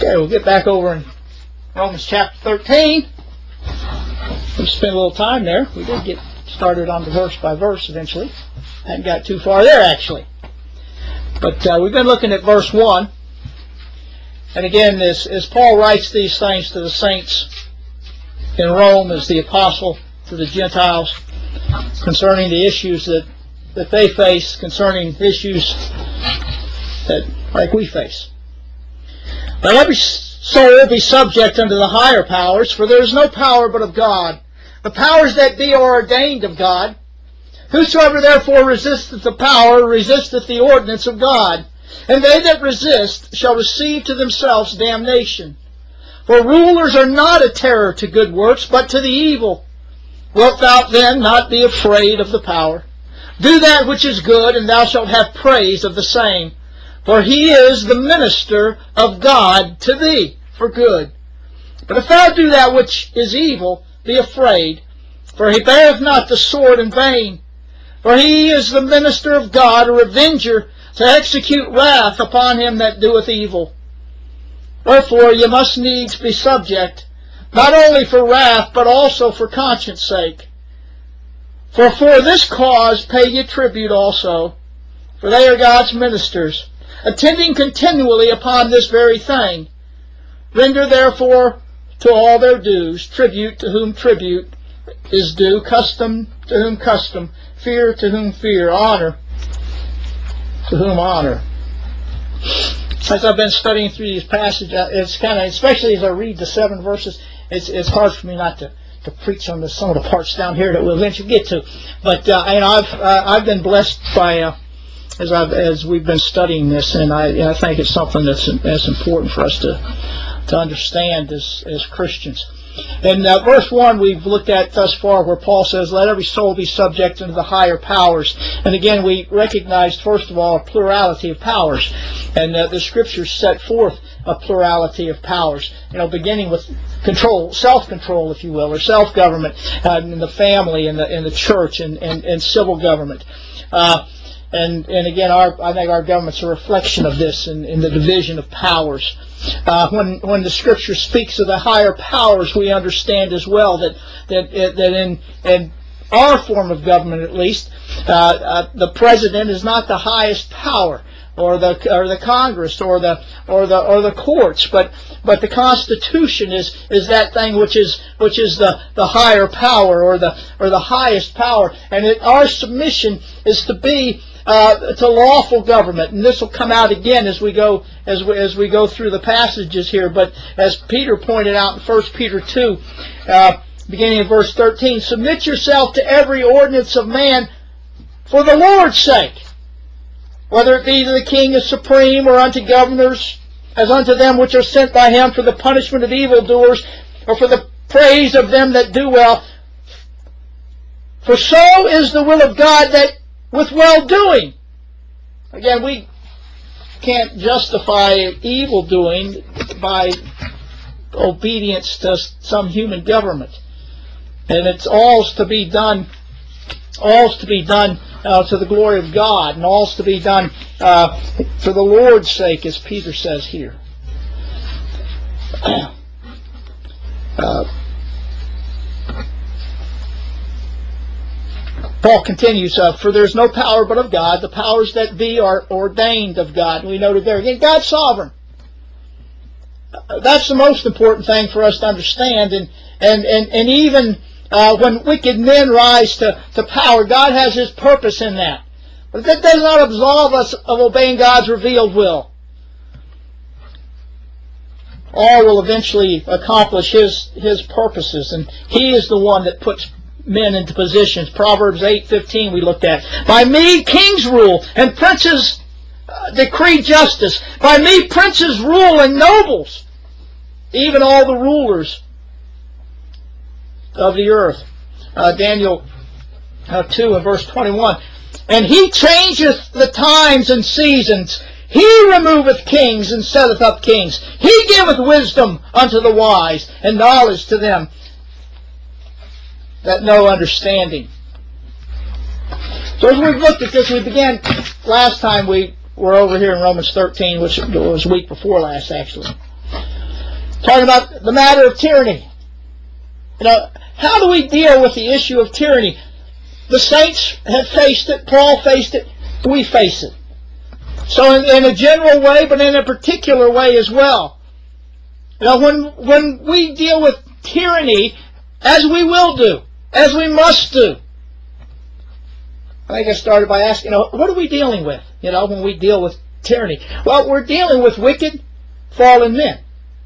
Okay, we'll get back over in Romans chapter 13. We spent a little time there. We did get started on the verse by verse eventually. Hadn't got too far there, actually. But we've been looking at verse 1. And again, as Paul writes these things to the saints in Rome as the apostle to the Gentiles concerning the issues that they face, concerning issues that like we face. Let every soul be subject unto the higher powers, for there is no power but of God. The powers that be are ordained of God. Whosoever therefore resisteth the power resisteth the ordinance of God. And they that resist shall receive to themselves damnation. For rulers are not a terror to good works, but to the evil. Wilt thou then not be afraid of the power? Do that which is good, and thou shalt have praise of the same. For he is the minister of God to thee for good. But if thou do that which is evil, be afraid, for he beareth not the sword in vain. For he is the minister of God, a revenger, to execute wrath upon him that doeth evil. Wherefore ye must needs be subject, not only for wrath, but also for conscience sake. For this cause pay ye tribute also, for they are God's ministers, attending continually upon this very thing. Render therefore to all their dues, tribute to whom tribute is due, custom to whom custom, fear to whom fear, honor to whom honor. As I've been studying through these passages, it's kind of, especially as I read the 7 verses, it's hard for me not to preach on some of the parts down here that we'll eventually get to. But I've been blessed by as we've been studying this, and I think it's something that's important for us to understand as Christians. In verse 1 we've looked at thus far where Paul says, let every soul be subject unto the higher powers. And again we recognized first of all a plurality of powers. And the Scriptures set forth a plurality of powers. Beginning with control, self-control if you will, or self-government in the family, in the church, and civil government. And again, I think our government's a reflection of this in the division of powers. When the Scripture speaks of the higher powers, we understand as well that in our form of government, at least, the president is not the highest power, or the Congress, or the courts, but the Constitution is that thing which is the higher power, or the highest power, and our submission is to be to lawful government, and this will come out again as we go through the passages here. But as Peter pointed out in 1 Peter 2, beginning in verse 13, submit yourself to every ordinance of man for the Lord's sake, whether it be to the king as supreme, or unto governors, as unto them which are sent by him for the punishment of evildoers, or for the praise of them that do well. For so is the will of God that with well-doing. Again, we can't justify evil-doing by obedience to some human government. And it's all's to be done to the glory of God, and all's to be done for the Lord's sake, as Peter says here. Paul continues, for there is no power but of God. The powers that be are ordained of God. And we noted there again, God's sovereign. That's the most important thing for us to understand. And even when wicked men rise to power, God has His purpose in that. But that does not absolve us of obeying God's revealed will. All will eventually accomplish His purposes, and He is the one that puts men into positions. Proverbs 8:15 we looked at. By me kings rule, and princes decree justice. By me princes rule, and nobles, even all the rulers of the earth. Daniel 2 and verse 21. And He changeth the times and seasons. He removeth kings and setteth up kings. He giveth wisdom unto the wise, and knowledge to them that know understanding. So as we've looked at this, we began last time we were over here in Romans 13, which was week before last actually. Talking about the matter of tyranny. How do we deal with the issue of tyranny? The saints have faced it. Paul faced it. We face it. So in a general way, but in a particular way as well. When we deal with tyranny, as we will do, as we must do, I think I started by asking, what are we dealing with, when we deal with tyranny? Well, we're dealing with wicked, fallen men.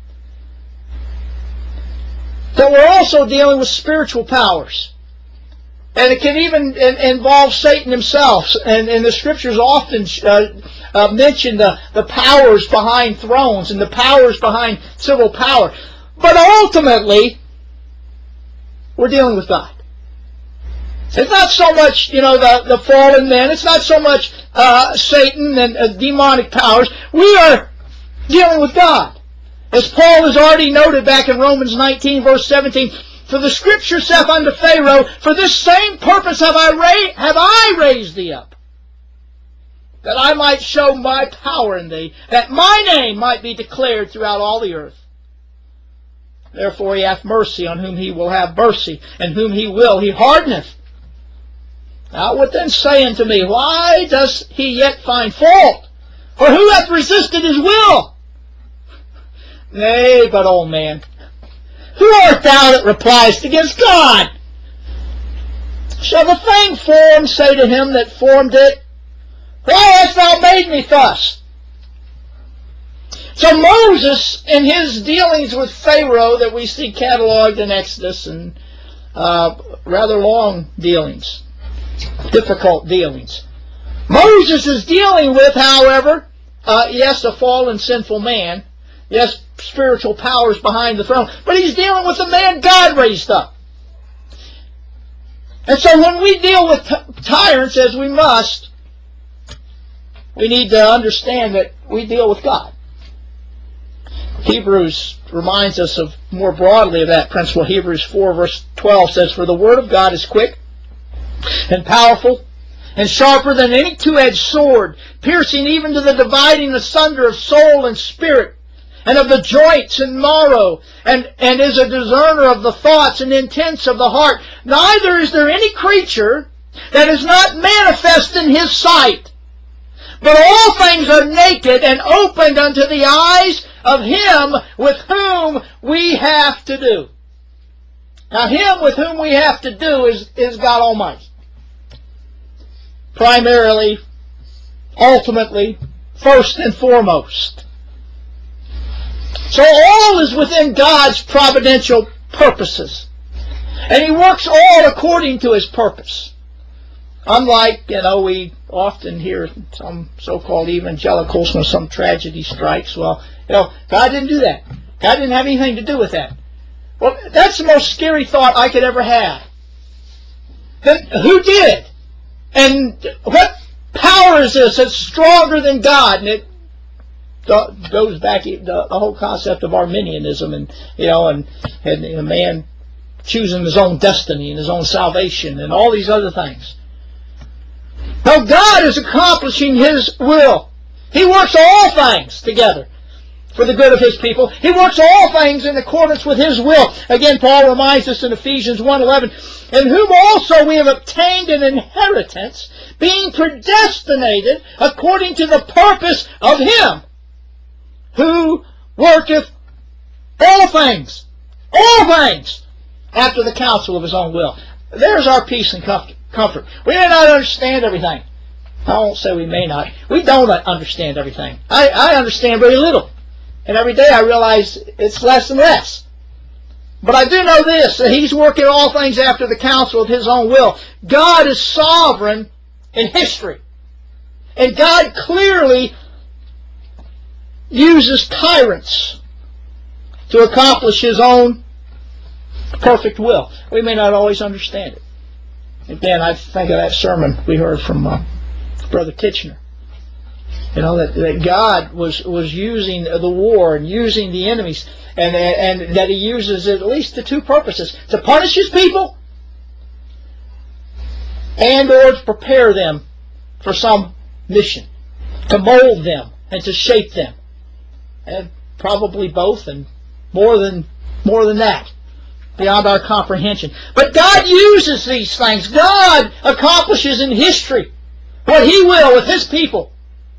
But we're also dealing with spiritual powers. And it can even involve Satan himself. And the Scriptures often mention the powers behind thrones and the powers behind civil power. But ultimately, we're dealing with God. It's not so much, the fallen men. It's not so much Satan and demonic powers. We are dealing with God. As Paul has already noted back in Romans 19, verse 17, for the Scripture saith unto Pharaoh, for this same purpose have I raised thee up, that I might show my power in thee, that my name might be declared throughout all the earth. Therefore he hath mercy on whom he will have mercy, and whom he will he hardeneth. Thou wilt then say unto me, why does he yet find fault? For who hath resisted his will? Nay, but, old man, who art thou that repliest against God? Shall the thing formed say to him that formed it, why hast thou made me thus? So Moses, in his dealings with Pharaoh that we see cataloged in Exodus, and rather long dealings, difficult dealings, Moses is dealing with, however, yes, a fallen sinful man, yes, spiritual powers behind the throne, but he's dealing with the man God raised up. And so when we deal with tyrants, as we must, we need to understand that we deal with God. Hebrews reminds us of more broadly of that principle. Hebrews 4 verse 12 says, for the word of God is quick and powerful and sharper than any two-edged sword, piercing even to the dividing asunder of soul and spirit, and of the joints and marrow, and is a discerner of the thoughts and intents of the heart. Neither is there any creature that is not manifest in his sight, but all things are naked and opened unto the eyes of him with whom we have to do. Now, him with whom we have to do is God Almighty. Primarily, ultimately, first and foremost. So all is within God's providential purposes. And he works all according to his purpose. Unlike, we often hear some so-called evangelicals when some tragedy strikes, well, God didn't do that. God didn't have anything to do with that. Well, that's the most scary thought I could ever have. Then who did? And what power is this that's stronger than God? And it goes back to the whole concept of Arminianism, and a man choosing his own destiny and his own salvation and all these other things. Now God is accomplishing his will. He works all things together for the good of his people. He works all things in accordance with his will. Again, Paul reminds us in Ephesians 1:11, in whom also we have obtained an inheritance, being predestinated according to the purpose of him who worketh all things, after the counsel of his own will. There's our peace and comfort. We may not understand everything. I won't say we may not. We don't understand everything. I understand very little. And every day I realize it's less and less. But I do know this, that he's working all things after the counsel of his own will. God is sovereign in history. And God clearly uses tyrants to accomplish his own perfect will. We may not always understand it. Again, I think of that sermon we heard from Brother Kitchener. That God was using the war and using the enemies, and that he uses at least the two purposes: to punish his people and or to prepare them for some mission, to mold them and to shape them. And probably both, and more than that, beyond our comprehension. But God uses these things. God accomplishes in history what He will with His people.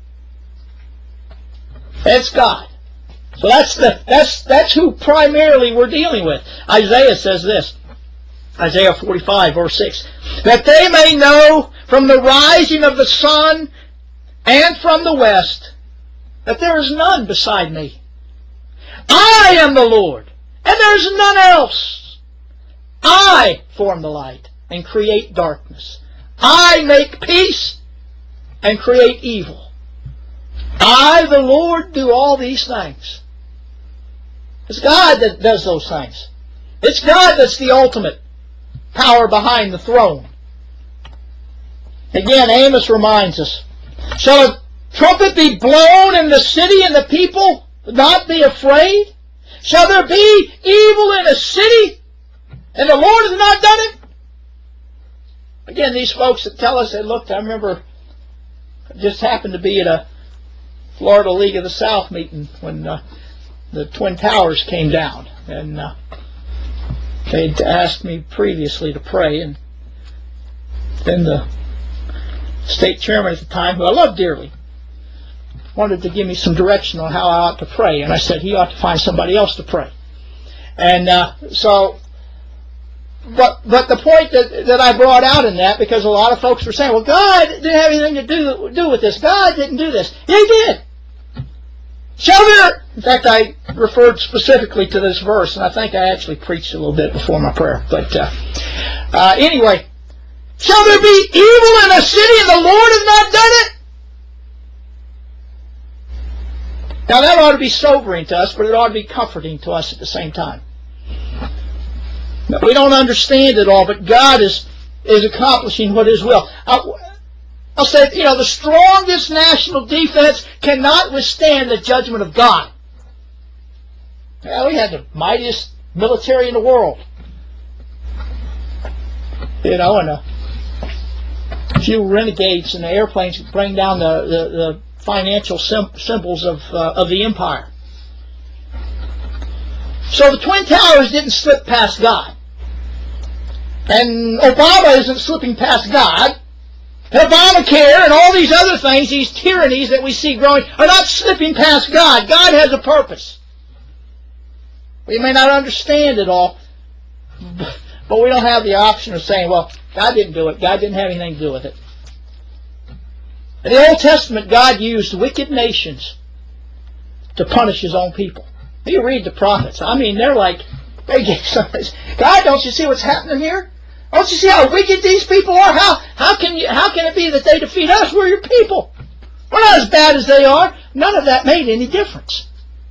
That's God. So that's who primarily we're dealing with. Isaiah says this, Isaiah 45, verse 6, that they may know from the rising of the sun and from the west that there is none beside me. I am the Lord, and there is none else. I form the light and create darkness. I make peace and create evil. I, the Lord, do all these things. It's God that does those things. It's God that's the ultimate power behind the throne. Again, Amos reminds us, shall a trumpet be blown in the city and the people not be afraid? Shall there be evil in a city and the Lord has not done it? Again, these folks that tell us, I remember I just happened to be at a Florida League of the South meeting when the Twin Towers came down, and they'd asked me previously to pray, and then the state chairman at the time, who I love dearly, wanted to give me some direction on how I ought to pray, and I said he ought to find somebody else to pray. And but the point that I brought out in that, because a lot of folks were saying, well, God didn't have anything to do with this. God didn't do this. Yeah, He did. Shall there, in fact, I referred specifically to this verse, and I think I actually preached a little bit before my prayer. But anyway, shall there be evil in a city and the Lord has not done it? Now that ought to be sobering to us, but it ought to be comforting to us at the same time. We don't understand it all, but God is accomplishing what His will. I'll say, the strongest national defense cannot withstand the judgment of God. Well, we had the mightiest military in the world. And a few renegades in the airplanes bring down the financial symbols of the empire. So the Twin Towers didn't slip past God. And Obama isn't slipping past God. Obamacare and all these other things, these tyrannies that we see growing, are not slipping past God. God has a purpose. We may not understand it all, but we don't have the option of saying, well, God didn't do it. God didn't have anything to do with it. In the Old Testament, God used wicked nations to punish His own people. You read the prophets. I mean, they're like, God, don't you see what's happening here? Don't you see how wicked these people are? How can it be that they defeat us? We're your people. We're not as bad as they are. None of that made any difference.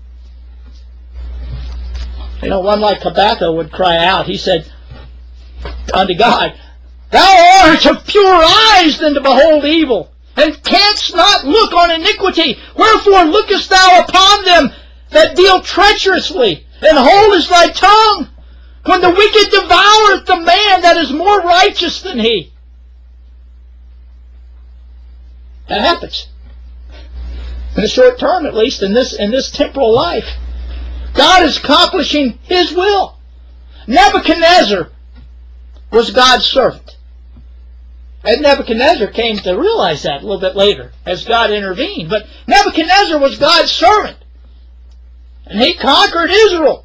One like Habakkuk would cry out. He said unto God, Thou art of purer eyes than to behold evil, and canst not look on iniquity. Wherefore lookest thou upon them that deal treacherously, and holdest thy tongue, when the wicked devoureth the man that is more righteous than he? That happens. In the short term, at least, in this temporal life. God is accomplishing His will. Nebuchadnezzar was God's servant. And Nebuchadnezzar came to realize that a little bit later as God intervened. But Nebuchadnezzar was God's servant. And he conquered Israel.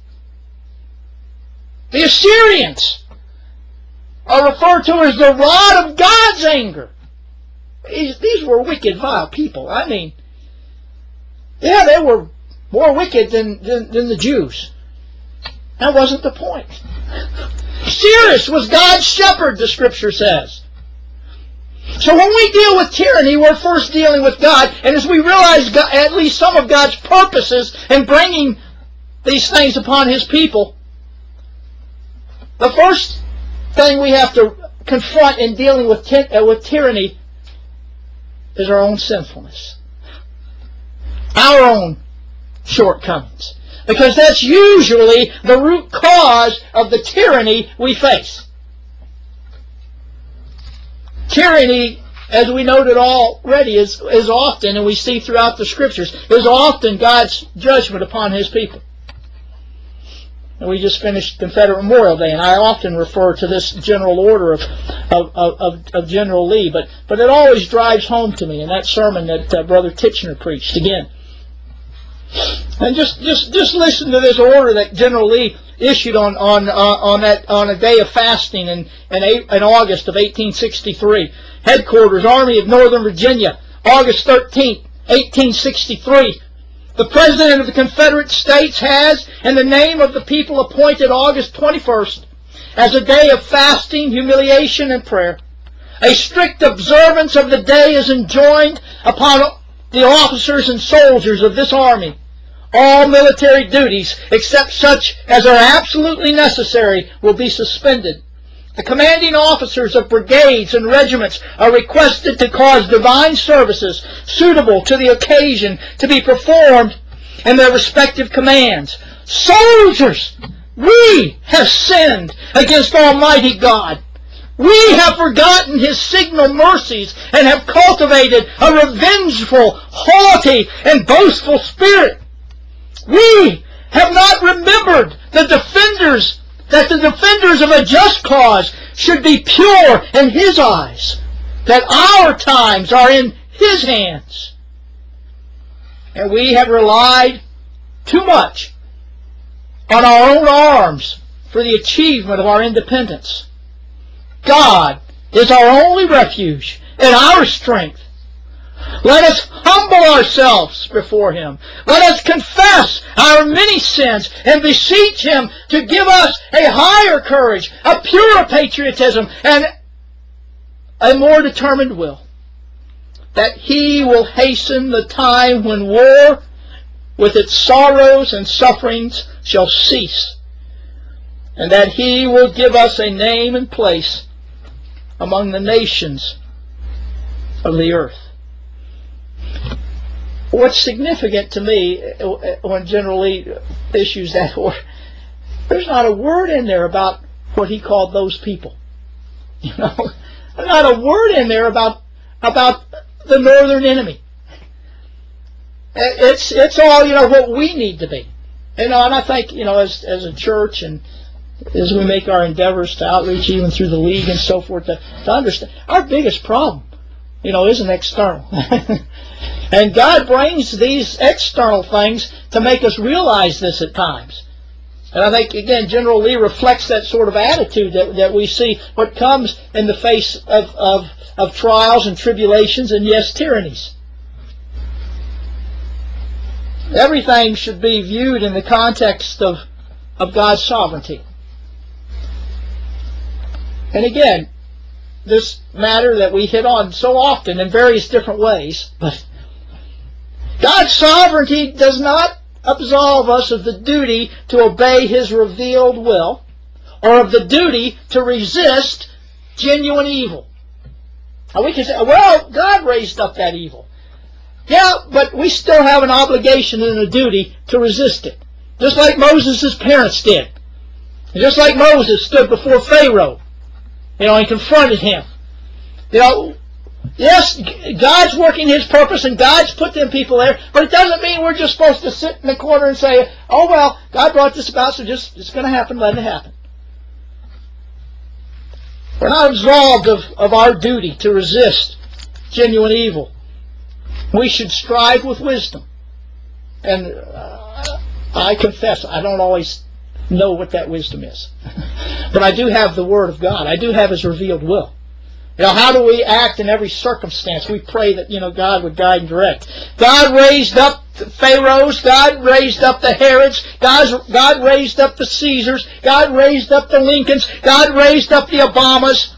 The Assyrians are referred to as the rod of God's anger. These were wicked, vile people. I mean, yeah, they were more wicked than the Jews. That wasn't the point. Cyrus was God's shepherd, the Scripture says. So when we deal with tyranny, we're first dealing with God. And as we realize at least some of God's purposes in bringing these things upon His people, the first thing we have to confront in dealing with tyranny is our own sinfulness. Our own shortcomings. Because that's usually the root cause of the tyranny we face. Tyranny, as we noted already, is often, and we see throughout the Scriptures, is often God's judgment upon His people. And we just finished Confederate Memorial Day, and I often refer to this general order of General Lee, but it always drives home to me in that sermon that Brother Titchener preached again. And just listen to this order that General Lee issued on a day of fasting in August of 1863. Headquarters, Army of Northern Virginia, August 13th, 1863. The President of the Confederate States has, in the name of the people, appointed August 21st as a day of fasting, humiliation, and prayer. A strict observance of the day is enjoined upon the officers and soldiers of this army. All military duties, except such as are absolutely necessary, will be suspended. The commanding officers of brigades and regiments are requested to cause divine services suitable to the occasion to be performed in their respective commands. Soldiers, we have sinned against Almighty God. We have forgotten His signal mercies and have cultivated a revengeful, haughty, and boastful spirit. We have not remembered that the defenders of a just cause should be pure in His eyes, that our times are in His hands. And we have relied too much on our own arms for the achievement of our independence. God is our only refuge and our strength. Let us humble ourselves before Him. Let us confess our many sins and beseech Him to give us a higher courage, a purer patriotism, and a more determined will. That He will hasten the time when war, with its sorrows and sufferings, shall cease, and that He will give us a name and place among the nations of the earth. What's significant to me when General Lee issues that order, there's not a word in there about what he called those people. You know, there's not a word in there about the northern enemy. It's all, you know, what we need to be. You know, and I think, you know, as a church and as we make our endeavors to outreach even through the league and so forth, to understand our biggest problem, you know, isn't external. And God brings these external things to make us realize this at times. And I think, again, General Lee reflects that sort of attitude that we see what comes in the face of trials and tribulations and, yes, tyrannies. Everything should be viewed in the context of God's sovereignty. And again, this matter that we hit on so often in various different ways, but God's sovereignty does not absolve us of the duty to obey His revealed will or of the duty to resist genuine evil. Now we can say, well, God raised up that evil. Yeah, but we still have an obligation and a duty to resist it. Just like Moses' parents did. And just like Moses stood before Pharaoh, you know, and confronted him. You know, yes, God's working His purpose and God's put them people there, but it doesn't mean we're just supposed to sit in the corner and say, oh, well, God brought this about, so it's going to happen, let it happen. We're not absolved of our duty to resist genuine evil. We should strive with wisdom. And I confess, I don't always know what that wisdom is. But I do have the Word of God. I do have His revealed will. You know, how do we act in every circumstance? We pray that, you know, God would guide and direct. God raised up the Pharaohs. God raised up the Herods. God raised up the Caesars. God raised up the Lincolns. God raised up the Obamas.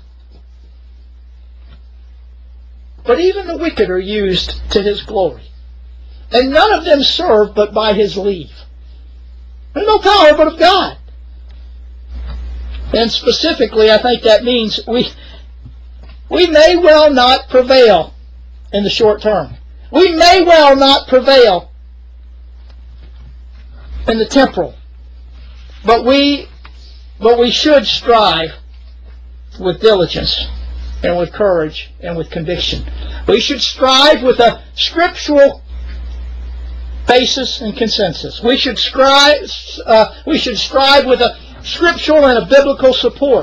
But even the wicked are used to His glory. And none of them serve but by His leave. There's no power but of God. And specifically, I think that means we may well not prevail in the short term. We may well not prevail in the temporal. But we should strive with diligence and with courage and with conviction. We should strive with a scriptural basis and consensus. We should strive with a scriptural and a biblical support.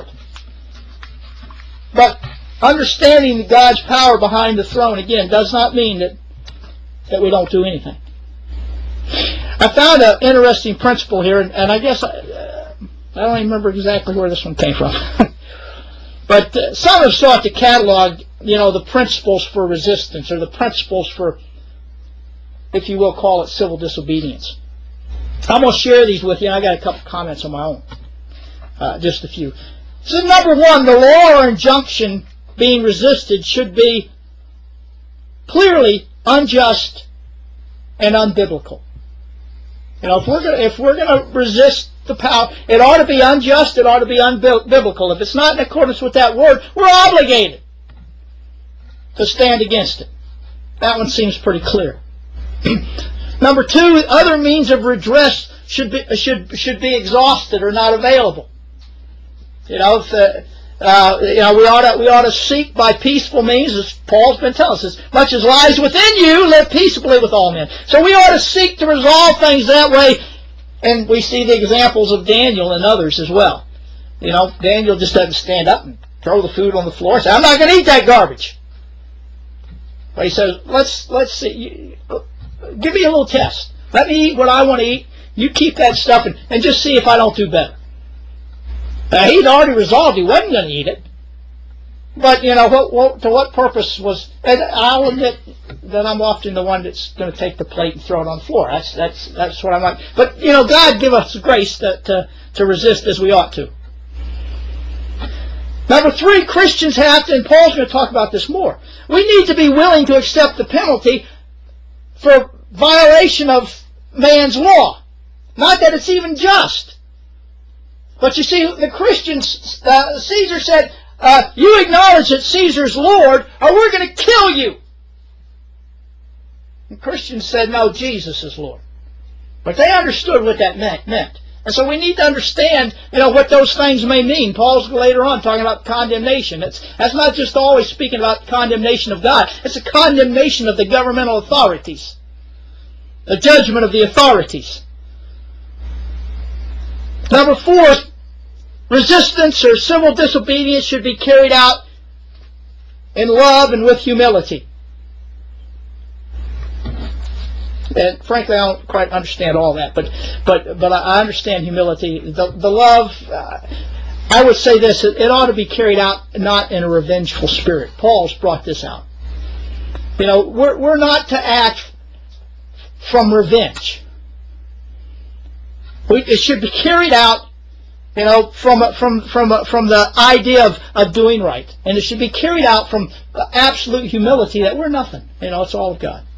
But understanding God's power behind the throne, again, does not mean that we don't do anything. I found an interesting principle here, and I guess I don't even remember exactly where this one came from. But some have sought to catalog, the principles for resistance, or the principles for, if you will, call it civil disobedience. I'm going to share these with you, and I got a couple comments on my own. Just a few. So number one, the law or injunction being resisted should be clearly unjust and unbiblical. If we're going to resist the power, it ought to be unjust, it ought to be unbiblical. If it's not in accordance with that word, we're obligated to stand against it. That one seems pretty clear. Number two, other means of redress should be exhausted or not available. We ought to seek by peaceful means, as Paul's been telling us, as much as lies within you, live peaceably with all men. So we ought to seek to resolve things that way, and we see the examples of Daniel and others as well. Daniel just doesn't stand up and throw the food on the floor and say, "I'm not going to eat that garbage." But he says, "Let's see. Give me a little test. Let me eat what I want to eat. You keep that stuff and just see if I don't do better." He'd already resolved he wasn't going to eat it. But, to what purpose was... And I'll admit that I'm often the one that's going to take the plate and throw it on the floor. That's what I'm like. But, God give us grace to resist as we ought to. Number three, Christians have to, and Paul's going to talk about this more, we need to be willing to accept the penalty for violation of man's law. Not that it's even just. But you see, the Christians, Caesar said, you acknowledge that Caesar's Lord, or we're going to kill you. The Christians said, no, Jesus is Lord. But they understood what that meant. And so we need to understand, what those things may mean. Paul's later on talking about condemnation. That's not just always speaking about condemnation of God. It's a condemnation of the governmental authorities. The judgment of the authorities. Number four, resistance or civil disobedience should be carried out in love and with humility. And frankly, I don't quite understand all that, but I understand humility. The love, I would say this, it ought to be carried out not in a revengeful spirit. Paul's brought this out. We're not to act from revenge. It should be carried out, from the idea of doing right, and it should be carried out from absolute humility that we're nothing. It's all of God.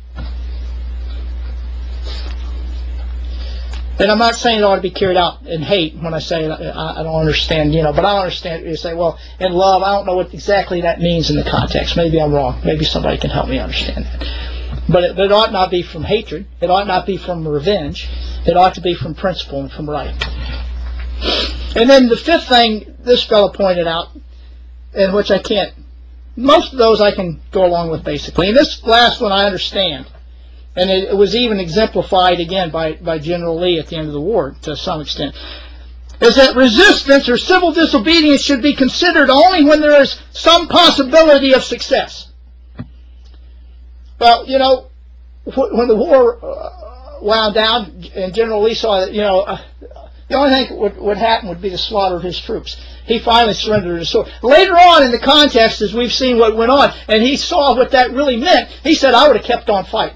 And I'm not saying it ought to be carried out in hate when I say I don't understand, but I understand. You say, well, in love, I don't know what exactly that means in the context. Maybe I'm wrong. Maybe somebody can help me understand that. But it ought not be from hatred. It ought not be from revenge. It ought to be from principle and from right. And then the fifth thing this fellow pointed out, and which I can't, most of those I can go along with basically. And this last one I understand. And it was even exemplified again by General Lee at the end of the war to some extent. Is that resistance or civil disobedience should be considered only when there is some possibility of success. Well, when the war wound down and General Lee saw that, the only thing that would happen would be the slaughter of his troops. He finally surrendered his sword. Later on in the context, as we've seen what went on, and he saw what that really meant, he said, I would have kept on fighting.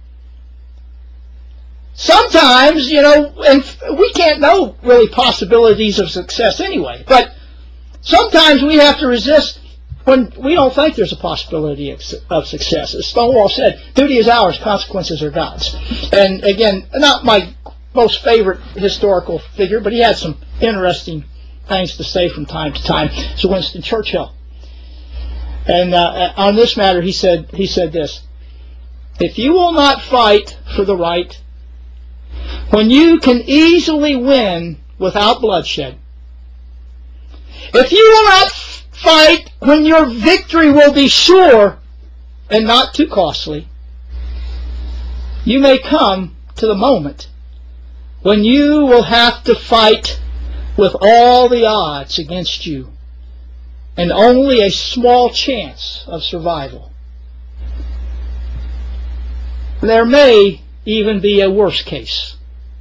Sometimes, and we can't know really possibilities of success anyway, but sometimes we have to resist when we don't think there's a possibility of success. As Stonewall said, duty is ours, consequences are God's. And again, not my most favorite historical figure, but he had some interesting things to say from time to time. It's Winston Churchill. And on this matter, he said this: if you will not fight for the right when you can easily win without bloodshed, if you will not fight when your victory will be sure and not too costly, you may come to the moment when you will have to fight with all the odds against you and only a small chance of survival. There may even be a worse case.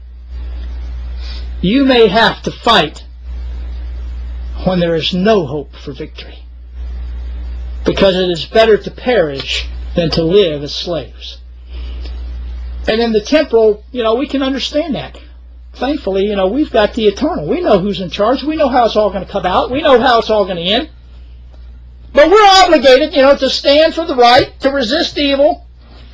You may have to fight when there is no hope for victory, because it is better to perish than to live as slaves. And in the temporal, we can understand that. Thankfully, we've got the eternal. We know who's in charge. We know how it's all going to come out. We know how it's all going to end. But we're obligated, to stand for the right, to resist evil.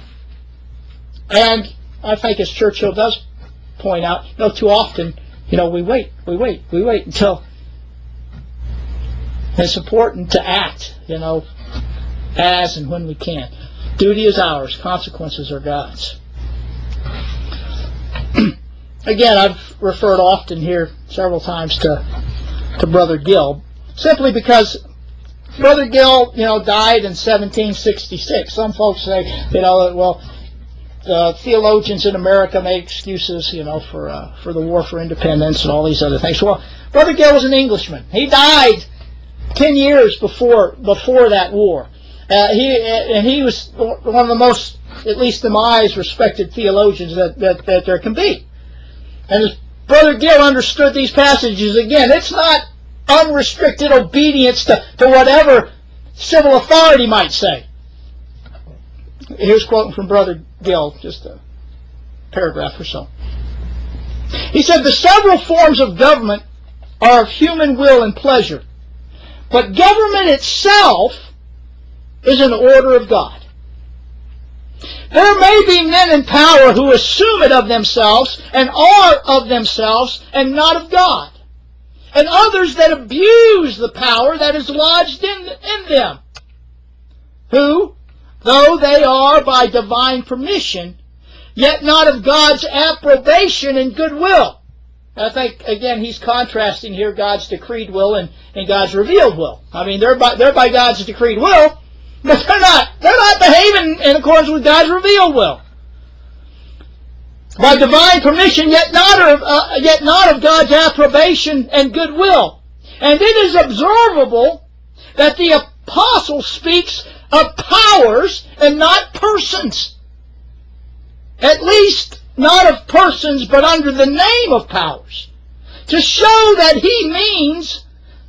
And I think, as Churchill does point out, too often, we wait until it's important to act, as and when we can. Duty is ours. Consequences are God's. Again, I've referred often here several times to Brother Gill, simply because Brother Gill, died in 1766. Some folks say, theologians in America make excuses, for the war for independence and all these other things. Well, Brother Gill was an Englishman. He died 10 years before that war. He was one of the most, at least in my eyes, respected theologians that there can be. And as Brother Gill understood these passages, again, it's not unrestricted obedience to whatever civil authority might say. Here's quoting from Brother Gill, just a paragraph or so. He said, "The several forms of government are of human will and pleasure, but government itself is an order of God. There may be men in power who assume it of themselves and are of themselves and not of God, and others that abuse the power that is lodged in them, who, though they are by divine permission, yet not of God's approbation and goodwill." I think, again, he's contrasting here God's decreed will and God's revealed will. I mean, they're by God's decreed will, but they're not behaving in accordance with God's revealed will. By divine permission, yet not of God's approbation and goodwill. And it is observable that the apostle speaks of powers and not persons. At least not of persons, but under the name of powers, to show that he means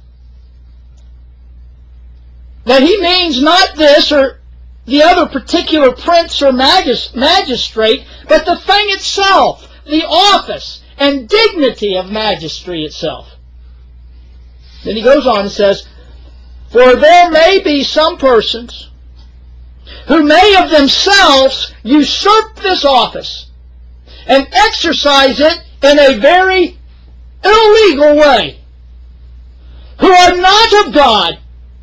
not this or the other particular prince or magistrate, but the thing itself, the office and dignity of magistracy itself. Then he goes on and says, "For there may be some persons who may of themselves usurp this office and exercise it in a very illegal way, who are not of God,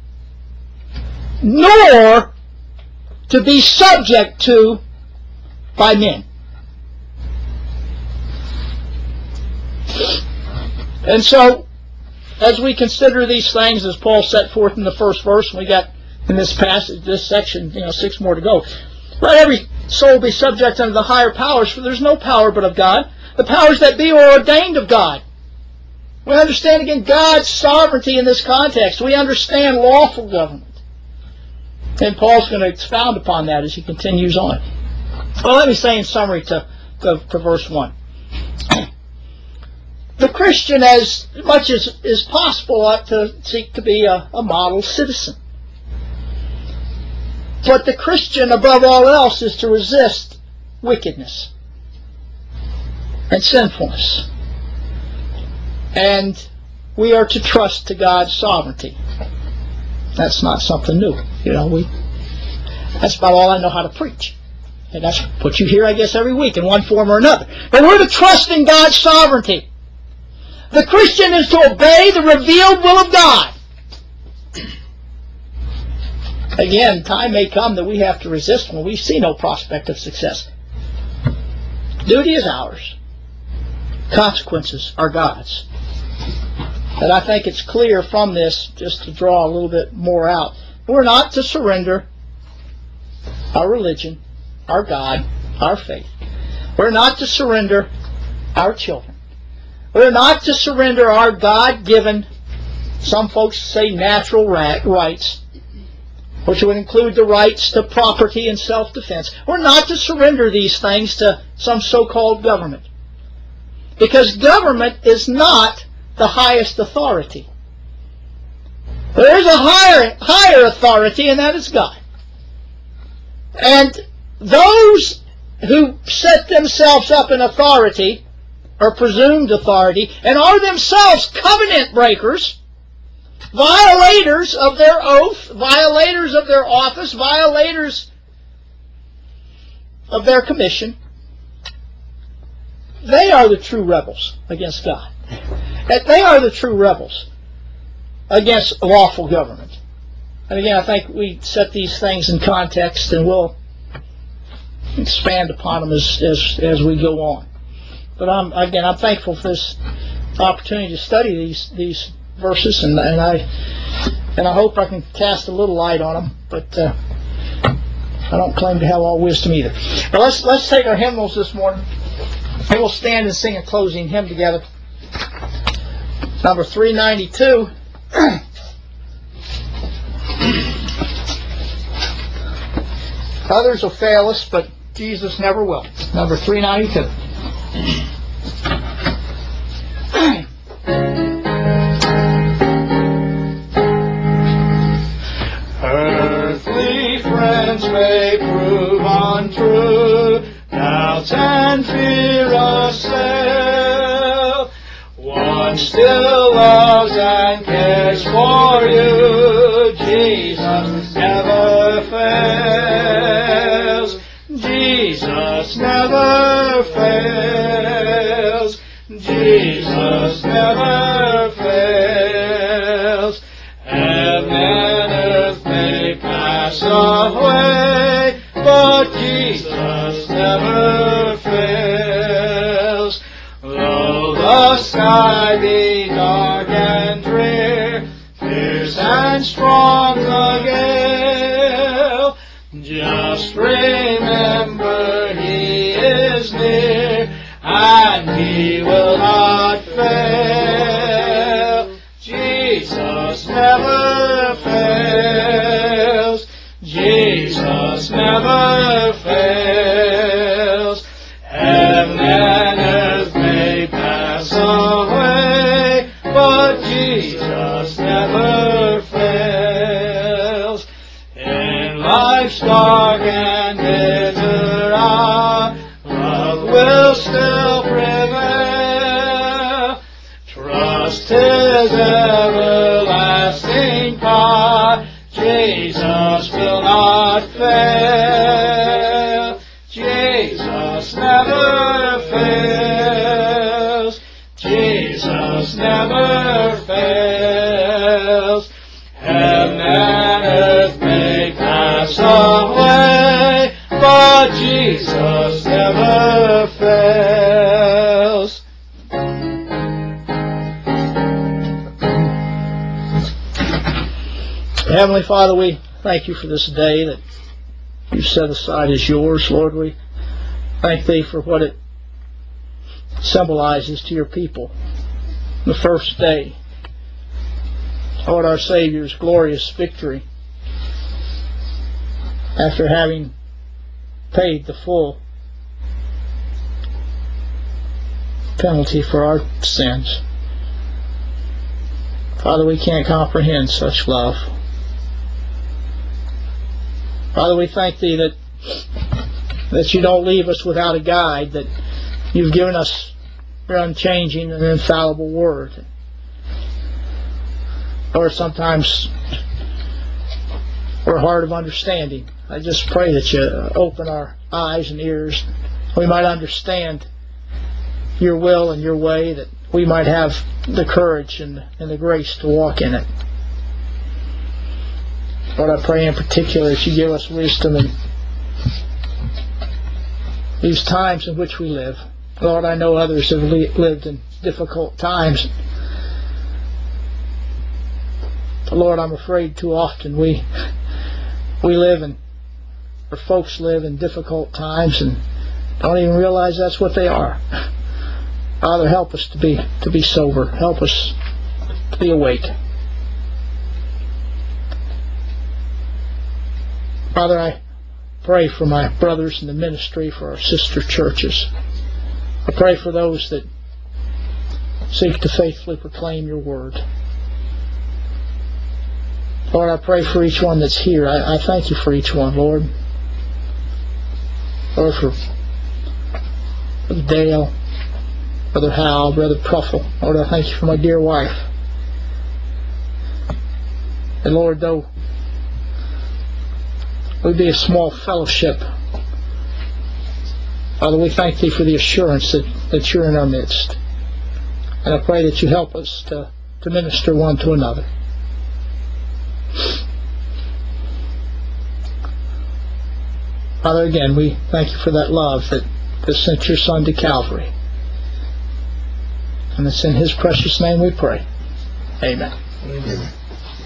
nor to be subject to by men." And so, as we consider these things, as Paul set forth in the first verse, and we got in this passage, this section, 6 more to go. Let every soul be subject unto the higher powers, for there's no power but of God. The powers that be are ordained of God. We understand, again, God's sovereignty in this context. We understand lawful government. And Paul's going to expound upon that as he continues on. Well, let me say in summary to verse 1. The Christian, as much as is possible, ought to seek to be a model citizen. But the Christian, above all else, is to resist wickedness and sinfulness. And we are to trust to God's sovereignty. That's not something new. That's about all I know how to preach. And that's what you hear, I guess, every week in one form or another. But we're to trust in God's sovereignty. The Christian is to obey the revealed will of God. Again, time may come that we have to resist when we see no prospect of success. Duty is ours. Consequences are God's. And I think it's clear from this, just to draw a little bit more out, we're not to surrender our religion, our God, our faith, We're not to surrender our children. We're not to surrender our God-given, some folks say natural rights, which would include the rights to property and self-defense. We're not to surrender these things to some so-called government, because government is not the highest authority. There is a higher authority, and that is God. And those who set themselves up in authority, or presumed authority, and are themselves covenant breakers, violators of their oath, violators of their office, violators of their commission, they are the true rebels against God. They are the true rebels against lawful government. And again, I think we set these things in context, and we'll expand upon them as we go on. But I'm thankful for this opportunity to study these verses, and I hope I can cast a little light on them. But I don't claim to have all wisdom either. But let's take our hymnals this morning, and we'll stand and sing a closing hymn together. Number 392. Others will fail us, but Jesus never will. Number 392. Earthly friends may prove untrue, doubts and fear assail. One still loves and cares for you. Jesus never fails. Jesus never fails. Jesus never fails. Heaven and earth may pass away, but Jesus never fails. Though the sky be dark and drear, fierce and strong the gale, just remember He is near, and He will not fail. Jesus never fails. Jesus never fails. Heaven and earth may pass away, but Jesus never fails. In life's dark and bitter hour, love will still prevail. Trust His everlasting power. Jesus will not fail. Jesus never fails. Jesus never fails. Heaven and earth may pass away, but Jesus never fails. Heavenly Father, we thank You for this day that You set aside as Yours, Lord. We thank Thee for what it symbolizes to Your people. The first day, Lord, our Savior's glorious victory after having paid the full penalty for our sins. Father, we can't comprehend such love. Father, we thank Thee that You don't leave us without a guide, that You've given us Your unchanging and infallible Word. Lord, sometimes we're hard of understanding. I just pray that You open our eyes and ears, we might understand Your will and Your way, that we might have the courage and the grace to walk in it. Lord, I pray in particular that You give us wisdom in these times in which we live. Lord, I know others have lived in difficult times. But Lord, I'm afraid too often we live in, or folks live in difficult times, and don't even realize that's what they are. Father, help us to be sober. Help us to be awake. Father, I pray for my brothers in the ministry, for our sister churches. I pray for those that seek to faithfully proclaim your word. Lord, I pray for each one that's here. I thank you for each one, Lord. Lord, for Brother Dale, Brother Hal, Brother Pruffle. Lord, I thank you for my dear wife. And Lord, though we be a small fellowship, Father, we thank thee for the assurance that you're in our midst. And I pray that you help us to minister one to another. Father, again, we thank you for that love that sent your Son to Calvary. And it's in his precious name we pray. Amen. Amen.